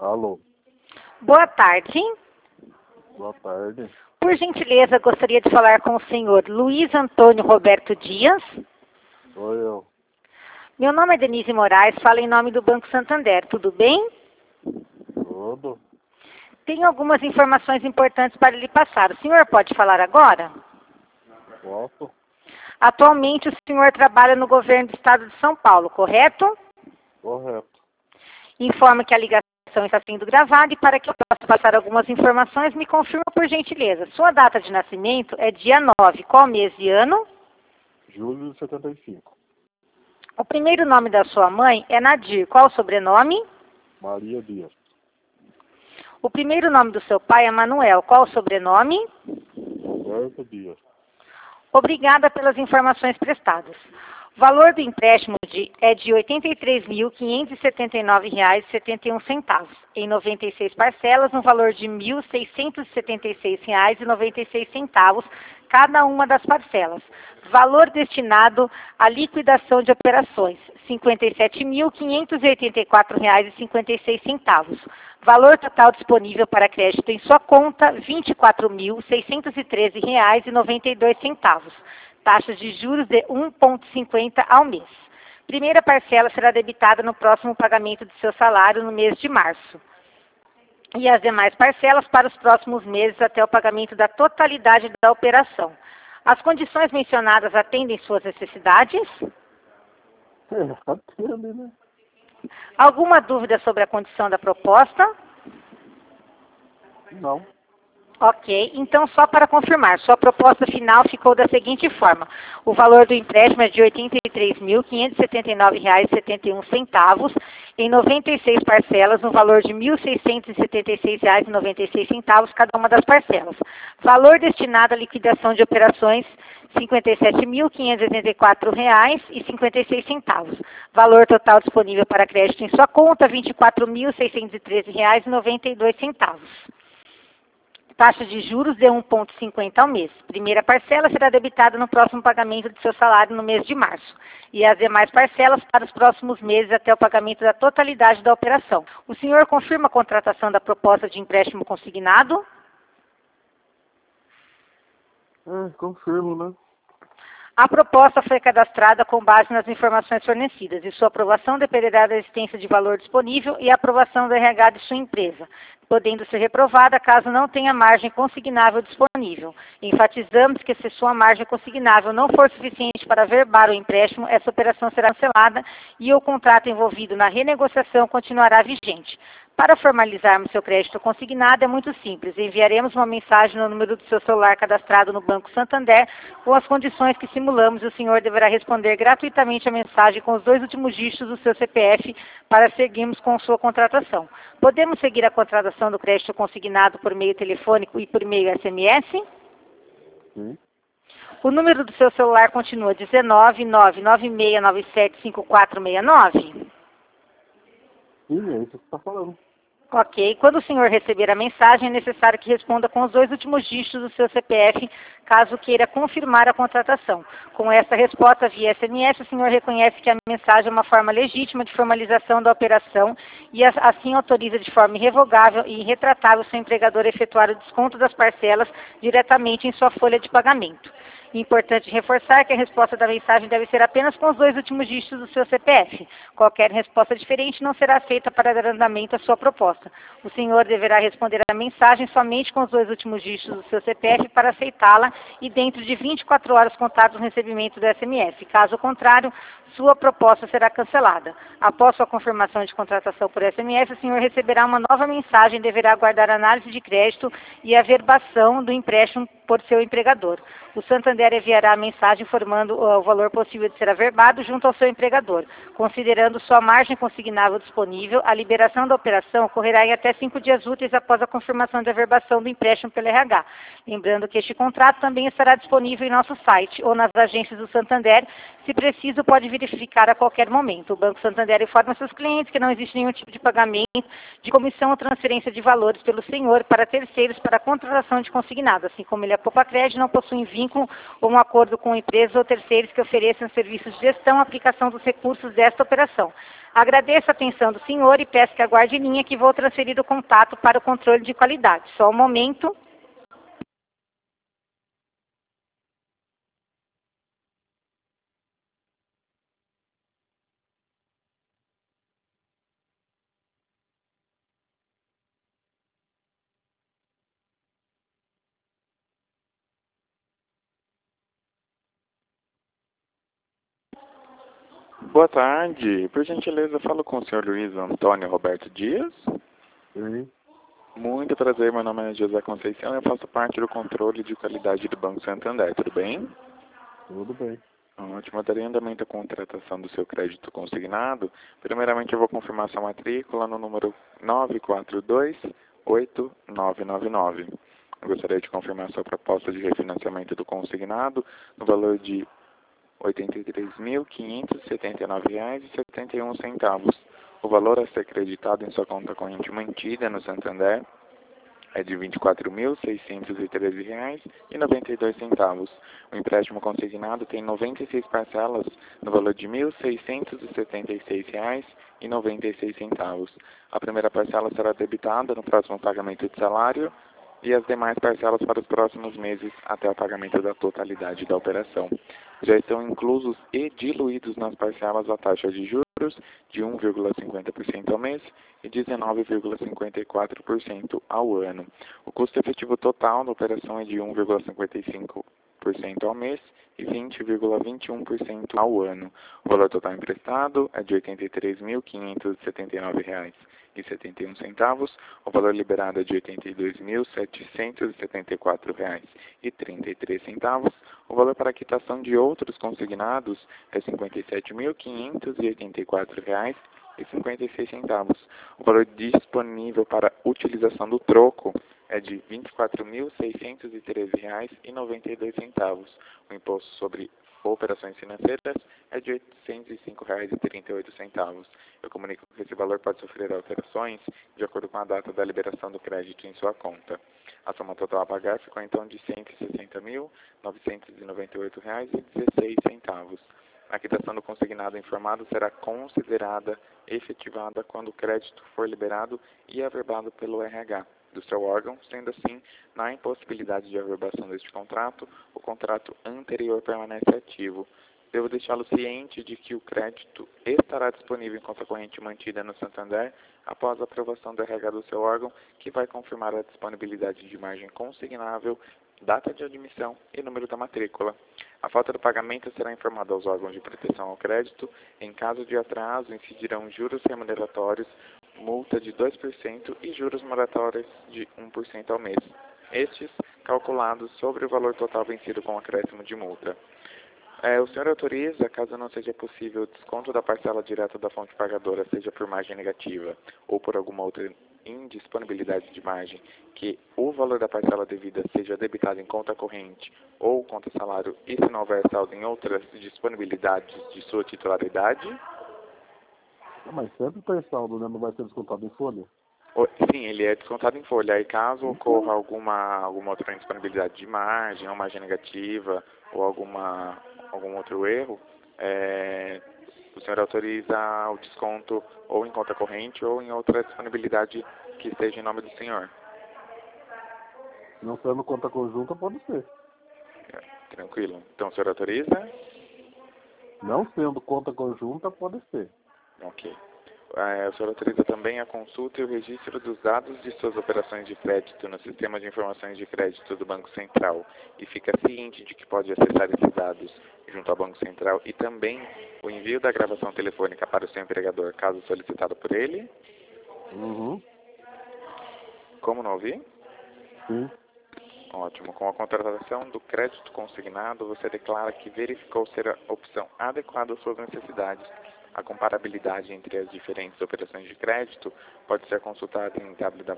Alô, Boa tarde. boa tarde. Por gentileza, gostaria de falar com o senhor Luiz Antônio Roberto Dias. Sou eu. Meu nome é Denise Moraes, falo em nome do Banco Santander. Tudo bem? Tudo? Tenho algumas informações importantes para lhe passar. O senhor pode falar agora? Posso? Atualmente, o senhor trabalha no governo do estado de São Paulo, correto? Correto. Informo que a ligação está sendo gravada e para que eu possa passar algumas informações, me confirma por gentileza. Sua data de nascimento é dia 9. Qual mês e ano? Julho de 75. O primeiro nome da sua mãe é Nadir. Qual o sobrenome? Maria Dias. O primeiro nome do seu pai é Manuel. Qual o sobrenome? Roberto Dias. Obrigada pelas informações prestadas. O valor do empréstimo é de R$ 83.579,71, em 96 parcelas, no valor de R$ 1.676,96, cada uma das parcelas. Valor destinado à liquidação de operações, R$ 57.584,56. Valor total disponível para crédito em sua conta, R$ 24.613,92. Taxa de juros de 1,50 ao mês. Primeira parcela será debitada no próximo pagamento de seu salário no mês de março. E as demais parcelas para os próximos meses até o pagamento da totalidade da operação. As condições mencionadas atendem suas necessidades? Atende, né? Alguma dúvida sobre a condição da proposta? Não. Ok, então só para confirmar, sua proposta final ficou da seguinte forma. O valor do empréstimo é de R$ 83.579,71, em 96 parcelas, no valor de R$ 1.676,96, cada uma das parcelas. Valor destinado à liquidação de operações, R$ 57.584,56. Valor total disponível para crédito em sua conta, R$ 24.613,92. Taxa de juros de 1,50 ao mês. Primeira parcela será debitada no próximo pagamento de seu salário no mês de março. E as demais parcelas para os próximos meses até o pagamento da totalidade da operação. O senhor confirma a contratação da proposta de empréstimo consignado? Confirmo, né? A proposta foi cadastrada com base nas informações fornecidas e sua aprovação dependerá da existência de valor disponível e a aprovação do RH de sua empresa, podendo ser reprovada caso não tenha margem consignável disponível. Enfatizamos que se sua margem consignável não for suficiente para averbar o empréstimo, essa operação será cancelada e o contrato envolvido na renegociação continuará vigente. Para formalizarmos seu crédito consignado é muito simples. Enviaremos uma mensagem no número do seu celular cadastrado no Banco Santander com as condições que simulamos e o senhor deverá responder gratuitamente a mensagem com os 2 últimos dígitos do seu CPF para seguirmos com sua contratação. Podemos seguir a contratação do crédito consignado por meio telefônico e por meio SMS? Sim. O número do seu celular continua 19996975469? Sim, é isso que você está falando. Ok. Quando o senhor receber a mensagem, é necessário que responda com os 2 últimos dígitos do seu CPF, caso queira confirmar a contratação. Com essa resposta via SMS, o senhor reconhece que a mensagem é uma forma legítima de formalização da operação e assim autoriza de forma irrevogável e irretratável seu empregador a efetuar o desconto das parcelas diretamente em sua folha de pagamento. Importante reforçar que a resposta da mensagem deve ser apenas com os 2 últimos dígitos do seu CPF. Qualquer resposta diferente não será aceita para dar andamento à sua proposta. O senhor deverá responder a mensagem somente com os 2 últimos dígitos do seu CPF para aceitá-la e dentro de 24 horas contados o recebimento do SMS. Caso contrário, sua proposta será cancelada. Após sua confirmação de contratação por SMS, o senhor receberá uma nova mensagem e deverá aguardar a análise de crédito e a averbação do empréstimo por seu empregador. O Santander enviará a mensagem informando o valor possível de ser averbado junto ao seu empregador. Considerando sua margem consignável disponível, a liberação da operação ocorrerá em até 5 dias úteis após a confirmação de averbação do empréstimo pelo RH. Lembrando que este contrato também estará disponível em nosso site ou nas agências do Santander. Se preciso, pode vir verificar a qualquer momento. O Banco Santander informa seus clientes que não existe nenhum tipo de pagamento de comissão ou transferência de valores pelo senhor para terceiros para a contratação de consignado, assim como ele é Poupa Crédito, não possui vínculo ou um acordo com empresas ou terceiros que ofereçam serviços de gestão e aplicação dos recursos desta operação. Agradeço a atenção do senhor e peço que aguarde em linha que vou transferir o contato para o controle de qualidade. Só um momento. Boa tarde. Por gentileza, falo com o senhor Luiz Antônio Roberto Dias. Sim. Muito prazer, meu nome é José Conceição e eu faço parte do controle de qualidade do Banco Santander, tudo bem? Tudo bem. Ótimo, eu darei andamento à contratação do seu crédito consignado. Primeiramente, eu vou confirmar sua matrícula no número 9428999. Eu gostaria de confirmar sua proposta de refinanciamento do consignado no valor de R$ 83.579,71. O valor a ser creditado em sua conta corrente mantida no Santander é de R$ 24.613,92. O empréstimo consignado tem 96 parcelas no valor de R$ 1.676,96. A primeira parcela será debitada no próximo pagamento de salário e as demais parcelas para os próximos meses até o pagamento da totalidade da operação. Já estão inclusos e diluídos nas parcelas a taxa de juros de 1,50% ao mês e 19,54% ao ano. O custo efetivo total da operação é de 1,55% ao mês e 20,21% ao ano. O valor total emprestado é de R$ 83.579,71. O valor liberado é de R$ 82.774,33. O valor para quitação de outros consignados é R$ 57.584,56. O valor disponível para utilização do troco é de R$ 24.613,92. O imposto sobre operações financeiras é de R$ 805,38. Eu comunico que esse valor pode sofrer alterações de acordo com a data da liberação do crédito em sua conta. A soma total a pagar ficou então de R$ 160.998,16. A quitação do consignado informado será considerada efetivada quando o crédito for liberado e averbado pelo RH do seu órgão, sendo assim, na impossibilidade de averbação deste contrato, o contrato anterior permanece ativo. Devo deixá-lo ciente de que o crédito estará disponível em conta corrente mantida no Santander após a aprovação do RH do seu órgão, que vai confirmar a disponibilidade de margem consignável, data de admissão e número da matrícula. A falta do pagamento será informada aos órgãos de proteção ao crédito. Em caso de atraso, incidirão juros remuneratórios, multa de 2% e juros moratórios de 1% ao mês. Estes calculados sobre o valor total vencido com acréscimo de multa. O senhor autoriza, caso não seja possível o desconto da parcela direta da fonte pagadora, seja por margem negativa ou por alguma outra indisponibilidade de margem, que o valor da parcela devida seja debitado em conta corrente ou conta salário e se não houver saldo em outras disponibilidades de sua titularidade? Mas sempre tem saldo, né? Não vai ser descontado em folha? Sim, ele é descontado em folha. Aí caso ocorra alguma outra indisponibilidade de margem, ou margem negativa, ou algum outro erro, o senhor autoriza o desconto ou em conta corrente ou em outra disponibilidade que esteja em nome do senhor. Não sendo conta conjunta, pode ser. Tranquilo. Então o senhor autoriza? Não sendo conta conjunta, pode ser. Ok. O senhor autoriza também a consulta e o registro dos dados de suas operações de crédito no Sistema de Informações de Crédito do Banco Central e fica ciente de que pode acessar esses dados junto ao Banco Central e também o envio da gravação telefônica para o seu empregador, caso solicitado por ele? Uhum. Como não ouvi? Sim. Ótimo. Com a contratação do crédito consignado, você declara que verificou ser a opção adequada às suas necessidades A comparabilidade entre as diferentes operações de crédito pode ser consultada em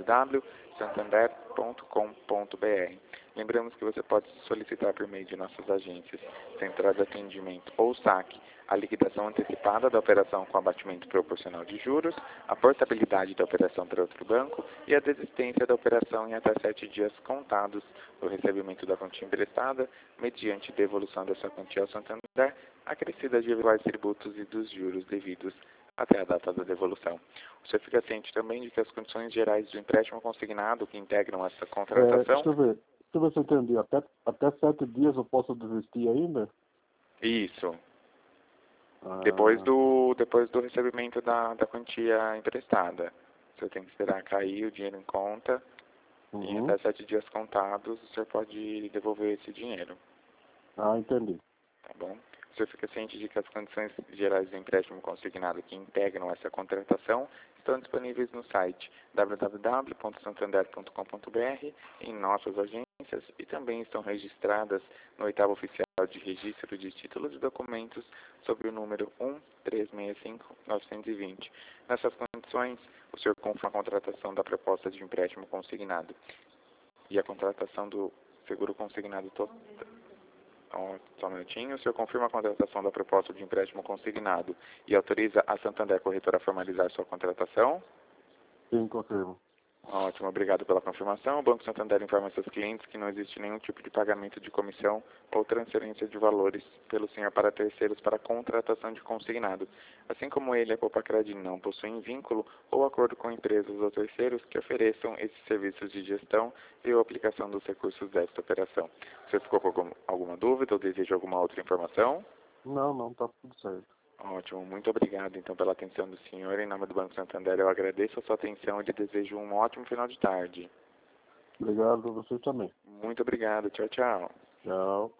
www.santander.com.br. Lembramos que você pode solicitar por meio de nossas agências, centrais de atendimento ou saque, a liquidação antecipada da operação com abatimento proporcional de juros, a portabilidade da operação para outro banco e a desistência da operação em até 7 dias contados do recebimento da quantia emprestada, mediante devolução dessa quantia ao Santander, acrescida de eventuais tributos e dos juros devidos até a data da devolução. O senhor fica ciente também de que as condições gerais do empréstimo consignado que integram essa contratação... Deixa eu ver se eu entendi. Até 7 dias eu posso desistir ainda? Isso. Ah, Depois do recebimento da quantia emprestada. O senhor tem que esperar cair o dinheiro em conta e em até 7 dias contados o senhor pode devolver esse dinheiro. Ah, entendi. Tá bom? O senhor fica ciente de que as condições gerais do empréstimo consignado que integram essa contratação estão disponíveis no site www.santander.com.br, em nossas agências e também estão registradas no 8º Oficial de Registro de Títulos e Documentos sob o número 1365920. Nessas condições, o senhor confirma a contratação da proposta de empréstimo consignado e a contratação do seguro consignado total. Só um minutinho. O senhor confirma a contratação da proposta de empréstimo consignado e autoriza a Santander Corretora a formalizar sua contratação? Sim, confirmo. Ótimo, obrigado pela confirmação. O Banco Santander informa seus clientes que não existe nenhum tipo de pagamento de comissão ou transferência de valores pelo senhor para terceiros para contratação de consignado. Assim como ele e a Copacred não possuem vínculo ou acordo com empresas ou terceiros que ofereçam esses serviços de gestão e ou aplicação dos recursos desta operação. Você ficou com alguma dúvida ou deseja alguma outra informação? Não, tá tudo certo. Ótimo, muito obrigado então pela atenção do senhor. Em nome do Banco Santander eu agradeço a sua atenção e lhe desejo um ótimo final de tarde. Obrigado a você também. Muito obrigado, tchau, tchau. Tchau.